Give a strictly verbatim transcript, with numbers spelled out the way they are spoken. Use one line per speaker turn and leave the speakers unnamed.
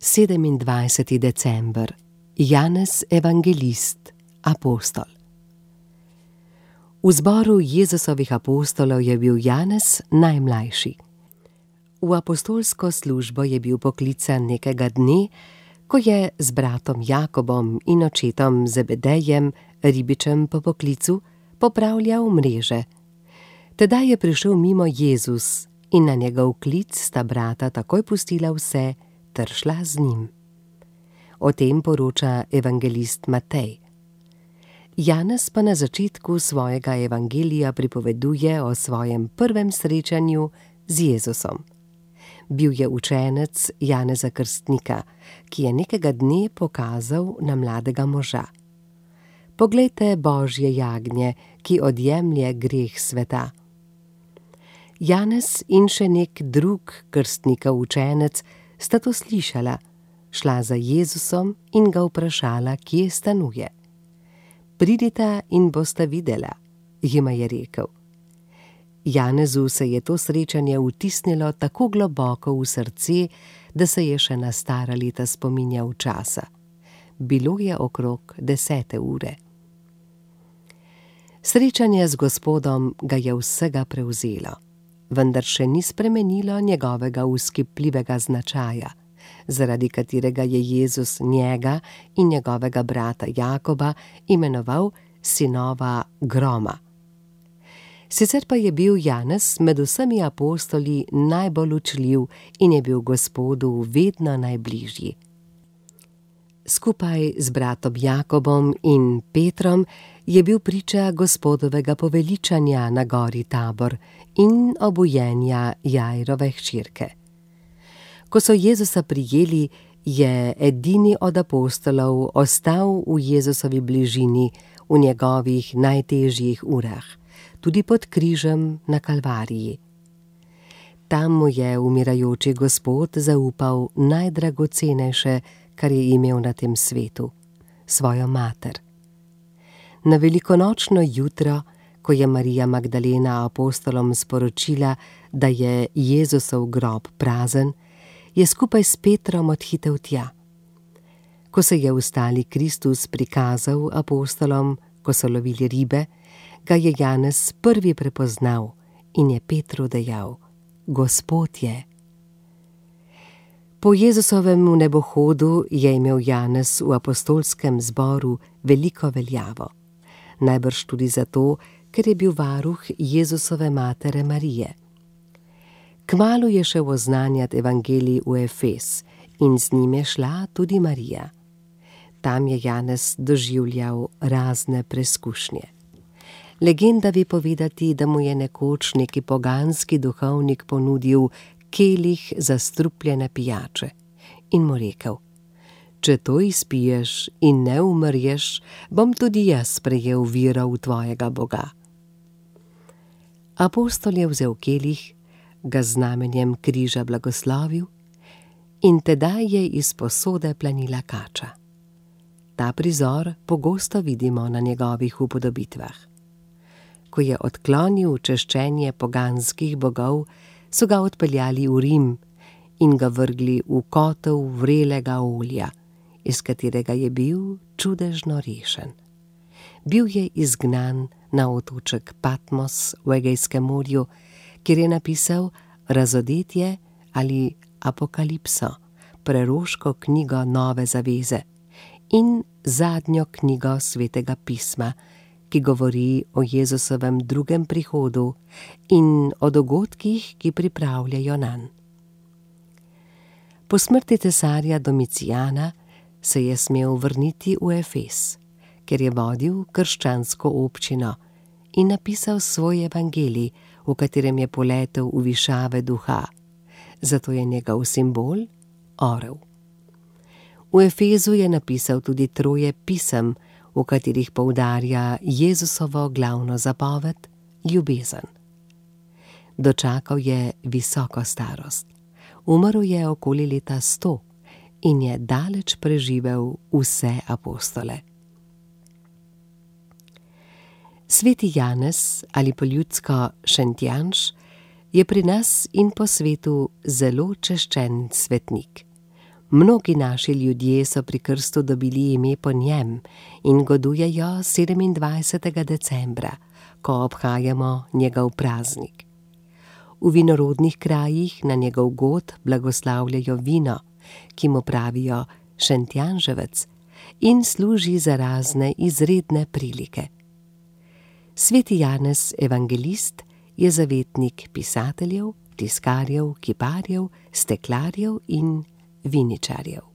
sedemindvajseti december. Janez evangelist, apostol. V zboru Jezusovih apostolov je bil Janez najmlajši. V apostolsko službo je bil poklican nekega dne, ko je z bratom Jakobom in očetom Zebedejem, ribičem po poklicu, popravljal mreže. Tedaj je prišel mimo Jezus in na njegov klic sta brata takoj pustila vse ter šla z njim. O tem poroča evangelist Matej. Janez pa na začetku svojega evangelija pripoveduje o svojem prvem srečanju z Jezusom. Bil je učenec Janeza Krstnika, ki je nekega dne pokazal na mladega moža. Poglejte Božje jagnje, ki odjemlje greh sveta. Janez in še nek drug krstnikov učenec sta to slišala, šla za Jezusom in ga vprašala, kje stanuje. Pridita in bosta videla, jima je rekel. Janezu se je to srečanje vtisnilo tako globoko v srce, da se je še na stara leta spominjal časa. Bilo je okrog desete ure. Srečanje z Gospodom ga je vsega prevzelo, vendar še ni spremenilo njegovega vzkipljivega značaja, zaradi katerega je Jezus njega in njegovega brata Jakoba imenoval sinova groma. Sicer pa je bil Janez med vsemi apostoli najbolj učljiv in je bil Gospodu vedno najbližji. Skupaj z bratom Jakobom in Petrom je bil priča Gospodovega poveličanja na gori Tabor in obujenja Jairove hčerke. Ko so Jezusa prijeli, je edini od apostolov ostal v Jezusovi bližini v njegovih najtežjih urah, tudi pod križem na Kalvariji. Tam mu je umirajoči Gospod zaupal najdragocenejše, kar je imel na tem svetu, svojo mater. Na velikonočno jutro, ko je Marija Magdalena apostolom sporočila, da je Jezusov grob prazen, je skupaj s Petrom odhitel tja. Ko se je vstali Kristus prikazal apostolom, ko so lovili ribe, ga je Janez prvi prepoznal in je Petru dejal: Gospod je. Po Jezusovem nebohodu je imel Janez v apostolskem zboru veliko veljavo. Najbrž tudi zato, ker je bil varuh Jezusove matere Marije. Kmalu je šel oznanjati evangelij v Efes in z njim je šla tudi Marija. Tam je Janez doživljal razne preskušnje. Legenda ve povedati, da mu je nekoč neki poganski duhovnik ponudil kelih zastrupljene pijače in mu rekel: Če to izpiješ in ne umrješ, bom tudi jaz sprejel vero v tvojega Boga. Apostol je vzel kelih, ga z znamenjem križa blagoslovil in tedaj je iz posode planila kača. Ta prizor pogosto vidimo na njegovih upodobitvah. Ko je odklonil češčenje poganskih bogov, so ga odpeljali v Rim in ga vrgli v kotel vrelega olja, iz katerega je bil čudežno rešen. Bil je izgnan na otoček Patmos v Egejskem morju, kjer je napisal Razodetje ali Apokalipso, preroško knjigo Nove zaveze in zadnjo knjigo Svetega pisma, ki govori o Jezusovem drugem prihodu in o dogodkih, ki pripravljajo nanj. Po smrti cesarja Domicijana se je smel vrniti v Efes, ker je vodil krščansko občino in napisal svoj evangelij, v katerem je poletel v višave duha, zato je njegov simbol orel. V Efezu je napisal tudi troje pisem, v katerih poudarja Jezusovo glavno zapoved, ljubezen. Dočakal je visoko starost. Umrl je okoli leta sto in je daleč preživel vse apostole. Sveti Janez ali po ljudsko Šentjanž je pri nas in po svetu zelo češčen svetnik. Mnogi naši ljudje so pri krstu dobili ime po njem in godujejo sedemindvajsetega decembra, ko obhajamo njegov praznik. V vinorodnih krajih na njegov god blagoslavljajo vino, ki mu pravijo šentjanževec, in služi za razne izredne prilike. Sveti Janez Evangelist je zavetnik pisateljev, tiskarjev, kiparjev, steklarjev in viničarjev.